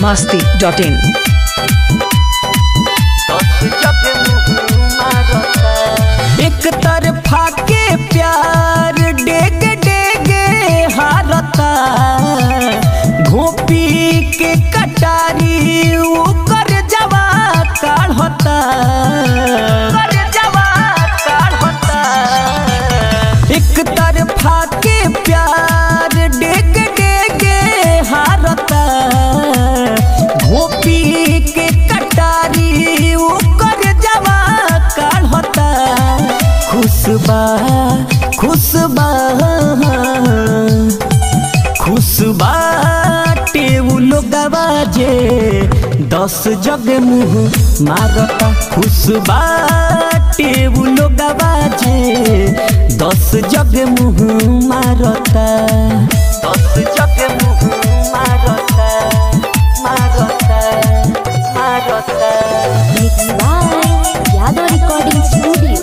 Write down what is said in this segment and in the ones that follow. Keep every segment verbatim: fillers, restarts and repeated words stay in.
मस्ती dot इन। एक तरफा के प्यार डेग डेगे हारता, घोपी के कटारी ऊपर जवा काढ़ता, एक तरफा के प्यार डेग डेगे हारता, घोपी के कटारी ऊपर जवा काढ़ता। खुशबा खुशबा खुशबा टेबुलो गवाजे दस जग मुँह मारता। खुशबा टेबुलो गवाजे दस जग मुँह मारता, दस जग मुँह मारता मारता मारता। Mixed by Yadav Recording Studio.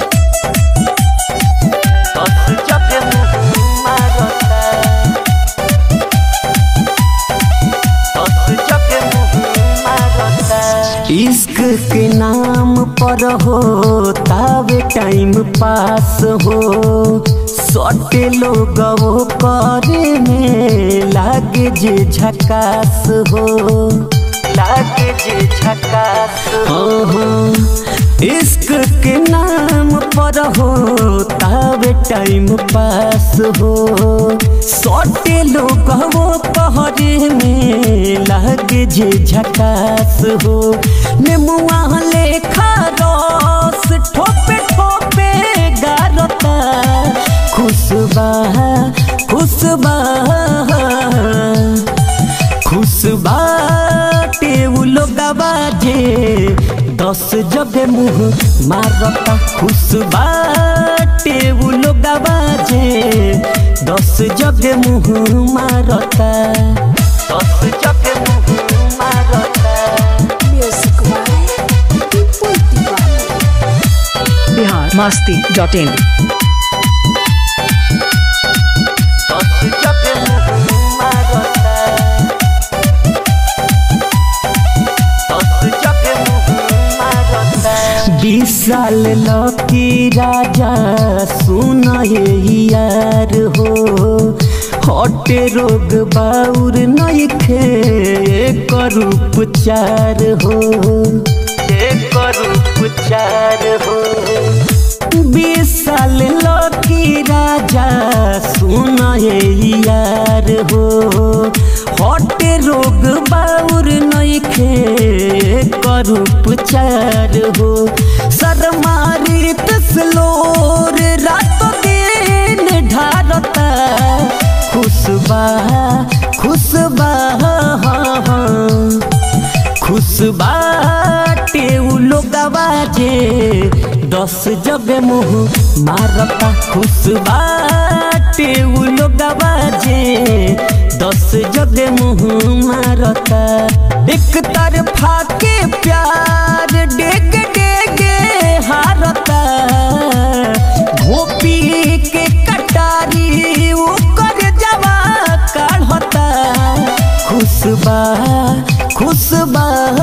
इश्क के नाम पर हो तावे टाइम पास हो, सटे लोग वो करे में लागे जे झकास हो, लागे जे झकास हो। इश्क के नाम पर हो तावे टाइम पास हो, सटे लोग वो कहरे में लागे जे झकास हो। नेमुआ लेखा रस ठोपे ठोपे गारता। खुशबा खुशबा खुशबा टेबुलो गवाजे दस जग मुँह मारता। खुशबा टेबुलो गवाजे दस जग मुँह मारता, दस जग मुँह मारता। Music by People Divine. Bihar Masti dot in. दस जग मुँह मारता, दस जग मुँह मारता। बीस साल लकी राजा सुन ये यार हो, हटे रोग बाउर नइखे एक उपचार हो, एक उपचार हो। बीस साल लकी राजा सुन ये यार हो, हटे रोग बाउर नइखे एक उपचार हो। शर्मारी तस्लोर रात दिन ढारता। खुशबा खुशबा खुशबा टेबुलो गवाजे दस जग मुँह मारता। खुशबा टेबुलो गवाजे दस जग मुँह मारता। एक तरफा के प्यार डेग डेगे हारता, घोपी के कटारी ऊपर जवा काढ़ता। खुशबा खुशबा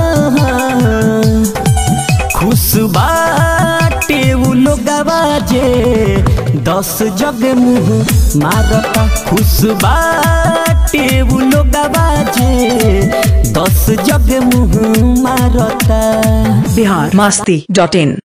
खुशबा टेबुलो गवाजे दस जग मुँह मारता। खुशबा टेबुलो गवाजे दस जग मुँह मारता। बिहार मस्ती डॉट इन।